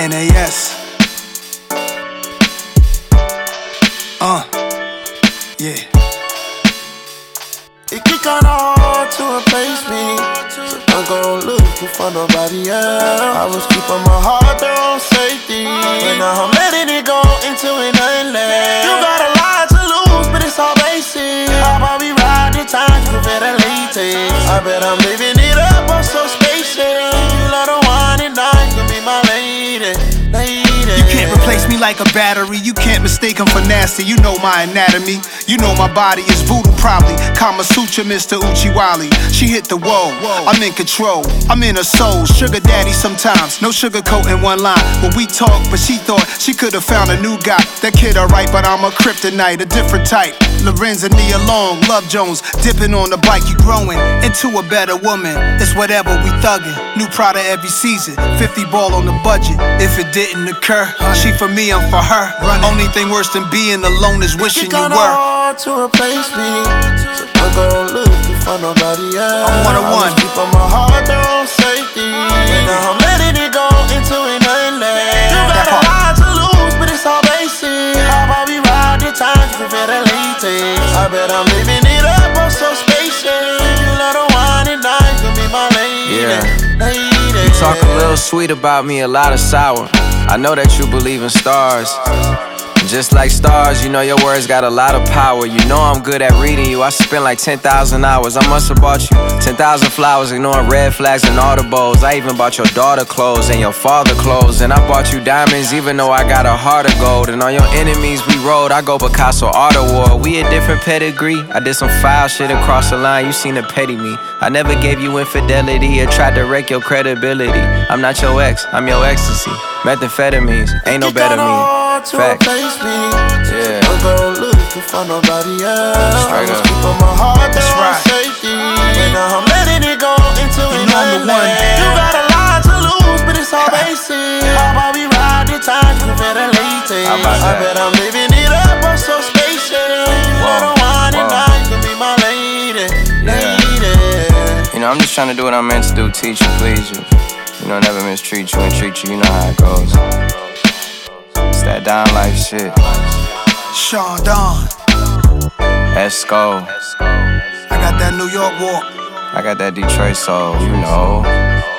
NAS. Yeah. It get kinda hard to replace me, so don't go looking for nobody else. I was keeping my heart there on safety, but now I'm letting it go into an unless. You got a lot to lose, but it's all basic. How about we ride the times, you better latex. I bet I'm living it up, I'm so spacious. You love the wine and dine, you can be my lady. You can't replace me like a battery. You can't mistake him for nasty. You know my anatomy. You know my body is voodoo probably. Kama Sutra, Mr. Uchiwali. She hit the wall. I'm in control. I'm in her soul. Sugar daddy sometimes. No sugarcoat in one line. When we talk, but she thought she could have found a new guy. That kid alright, but I'm a kryptonite, a different type. Lorenz and Nia Long, Love Jones, dipping on the bike. You growing into a better woman. It's whatever we thuggin'. New Prada every season. 50 ball on the budget. If it didn't occur, she for me, I'm for her. Only thing worse than being alone is wishing you were. Hard to replace me, so don't go looking for nobody else. I'm one-on-one. I was keeping my heart there on safety, and now I'm letting it go into an unless. You got a lot to lose, but it's all basic. How about we ride the times, you better latex. I bet I'm living it up, I'm so spacious. You love the wine and dine, you can be my lady. You talk a little sweet about me, a lot of sour. I know that you believe in stars. Just like stars, you know your words got a lot of power. You know I'm good at reading you. I spent like 10,000 hours. I must have bought you 10,000 flowers, ignoring red flags and audibles. I even bought your daughter clothes and your father clothes. And I bought you diamonds even though I got a heart of gold. And on your enemies we rode, I go Picasso Art Award. We a different pedigree. I did some foul shit across the line, you seen to petty me. I never gave you infidelity or tried to wreck your credibility. I'm not your ex, I'm your ecstasy. Methamphetamines, ain't no better me. Fact. Yeah. Don't go looking for nobody else. I was keeping my heart there on safety, and now I'm letting it go into an unless. You got a lot to lose, but it's all basic. How about we ride the times, you better latex. I bet I'm living it up, I'm so spacious. You love the wine and dine, you can be my lady. You know, I'm just trying to do what I'm meant to do, teach you, please you. You know, never mistreat you and treat you, you know how it goes. It's that Don life shit. Sean Don. Esco. I got that New York walk. I got that Detroit soul, you know.